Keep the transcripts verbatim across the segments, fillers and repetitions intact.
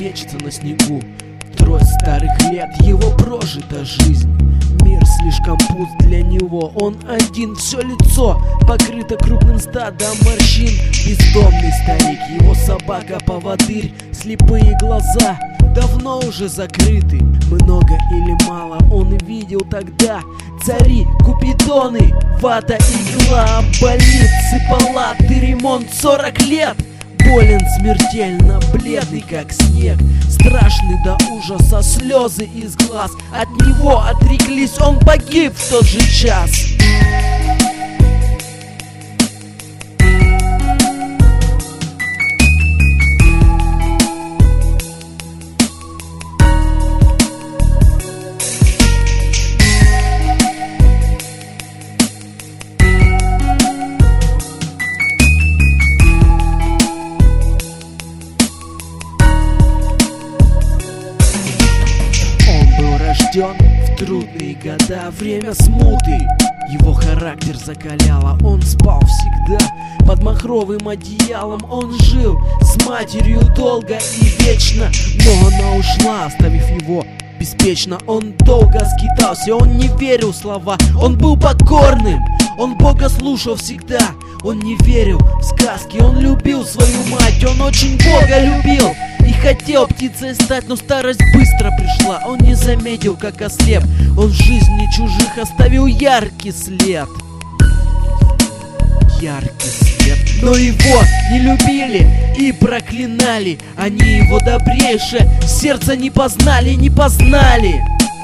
мечется на снегу. Трое старых лет, его прожита жизнь. Мир слишком пуст для него, он один. Все лицо покрыто крупным стадом морщин. Бездомный старик, его собака-поводырь. Слепые глаза давно уже закрыты. Много или мало он видел тогда. Цари, купидоны, вата, игла, больницы, палаты, ремонт. Сорок лет болен смертельно, бледный как снег, страшный до ужаса, слезы из глаз. От него отреклись, он погиб в тот же час. В трудные года, время смуты, его характер закаляло. Он спал всегда под махровым одеялом. Он жил с матерью долго и вечно, но она ушла, оставив его беспечно. Он долго скитался, он не верил в слова. Он был покорным, он Бога слушал всегда. Он не верил в сказки, он любил свою мать. Он очень Бога любил и хотел птицей стать, но старость быстро пришла. Он не заметил, как ослеп. Он в жизни чужих оставил яркий след. Яркий след. Но его не любили и проклинали. Они его добрейшее сердце не познали, не познали.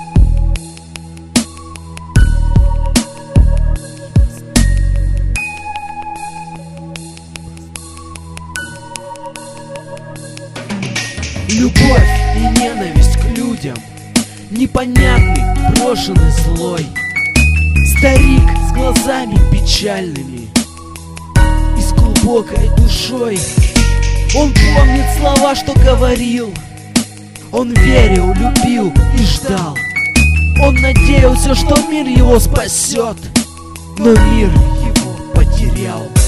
Любовь и ненависть к людям, непонятный, брошенный злой. Старик с глазами печальными и с глубокой душой. Он помнит слова, что говорил. Он верил, любил и ждал. Он надеялся, что мир его спасет, но мир его потерял.